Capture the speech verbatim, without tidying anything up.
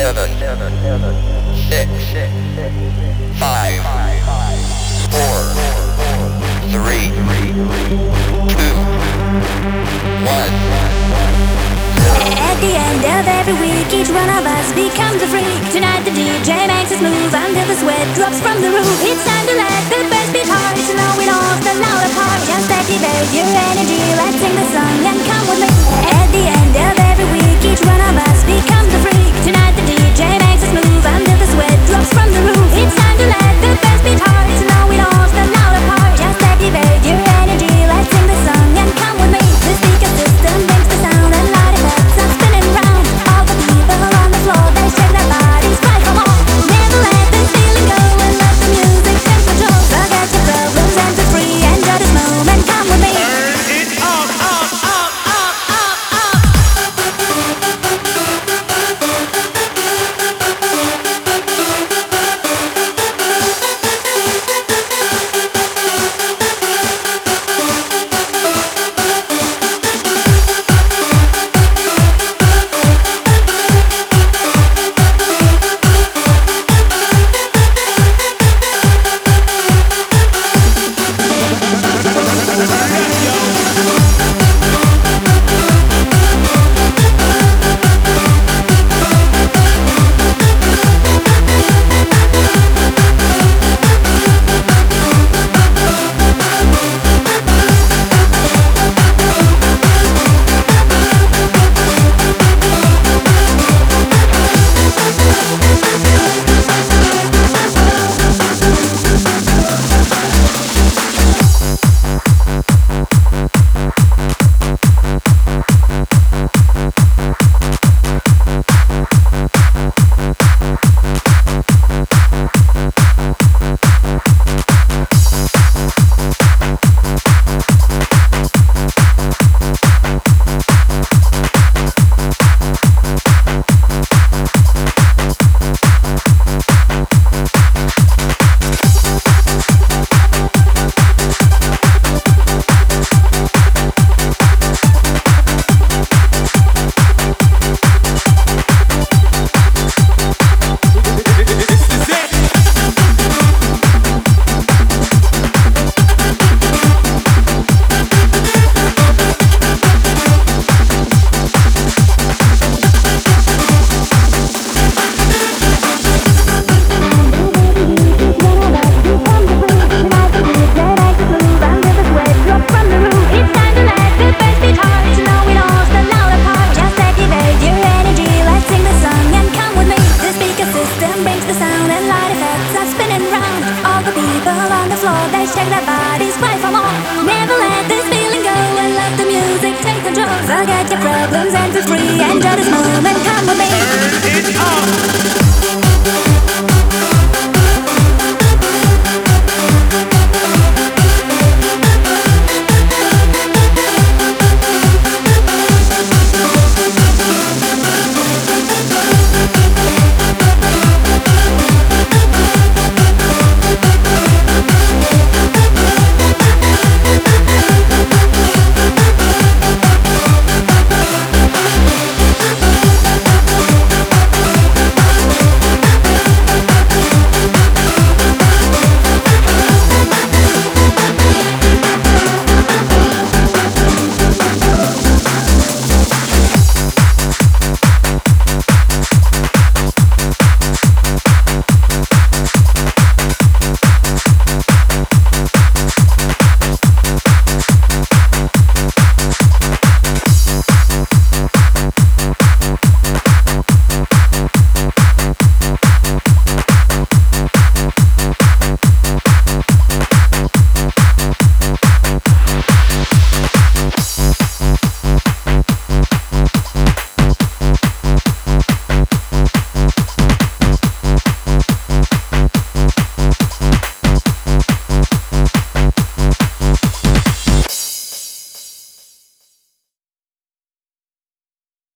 seven, six, five, four, three, two, one. At the end of every week, each one of us becomes a freak. Tonight the D J makes us move until the sweat drops from the roof. It's time to let the bass beat hard, to know it all's the louder part. Just activate your energy, let's sing the song and come with me. At the end of every week, each one of us becomes a freak. Tonight the D J makes us move until the sweat drops from the roof. It's time to let the bass beat hard, to know it all's the louder part. Just activate your energy, let's sing the song and come with me. The speaker system makes the sound and light effects are spinning round. All the people on the floor, they shake their bodies right for more. Never let this feeling go and let the music take control. Forget your problems and be free, enjoy this moment, come with me. Turn it up, up, up, up, up, up. They shake their bodies, fight for more. Never let this feeling go and let the music take control. Forget your problems and be free, enjoy this moment, come with me. Turn it up.